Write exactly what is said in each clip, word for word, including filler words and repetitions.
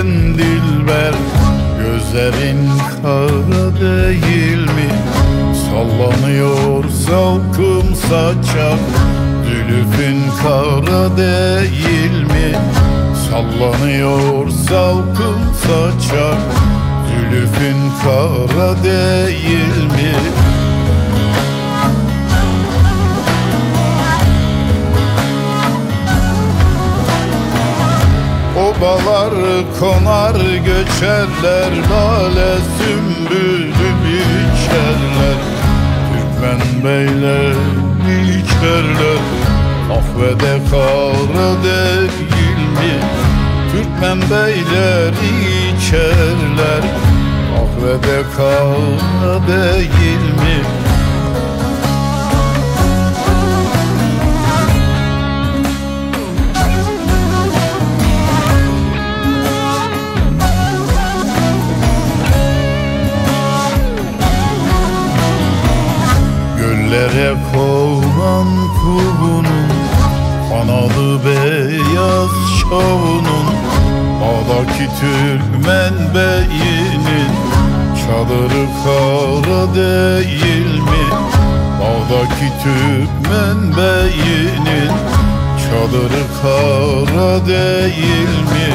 gülen dilber, gözlerin kara değil mi? Sallanıyor salkım saçak, zülüfün kara değil mi? Sallanıyor salkım saçak, zülüfün kara değil mi? Obalar konar göçerler, lale sümbülü biçerler. Türkmen beyler içerler, kahvede kara değil mi? Türkmen beyler içerler, kahvede kara değil mi? Göllere kovan kulunun, kanalı beyaz şavunun, dağdaki Türkmen beyinin çadırı kara değil mi? Dağdaki Türkmen beyinin çadırı kara değil mi?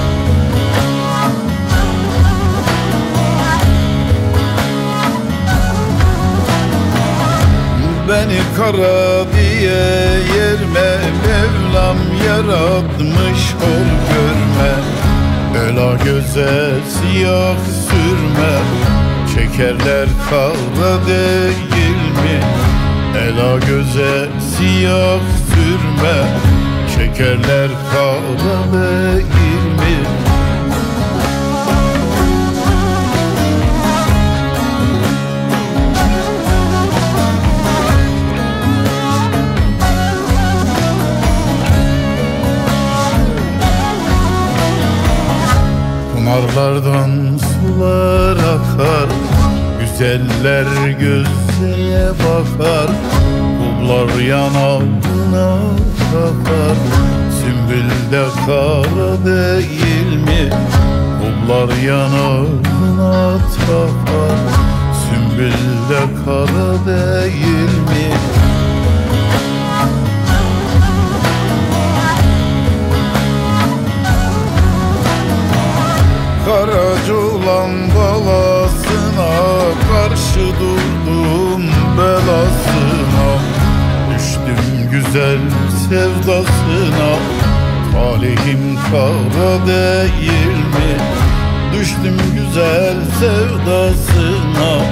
Beni kara diye yerme, Mevlam yaratmış hor görme. Ela göze siyah sürme, çekerler kara değil mi? Ela göze siyah sürme, çekerler kara değil mi? Pınarlardan sular akar, güzeller gözeye bakar. Kullar yanağına takar, sümbülde kara değil mi? Kullar yanağına takar, sümbülde kara değil mi? Karaculan balasına karşı durdum belasına. Düştüm güzel sevdasına, talihim kara değil mi? Düştüm güzel sevdasına,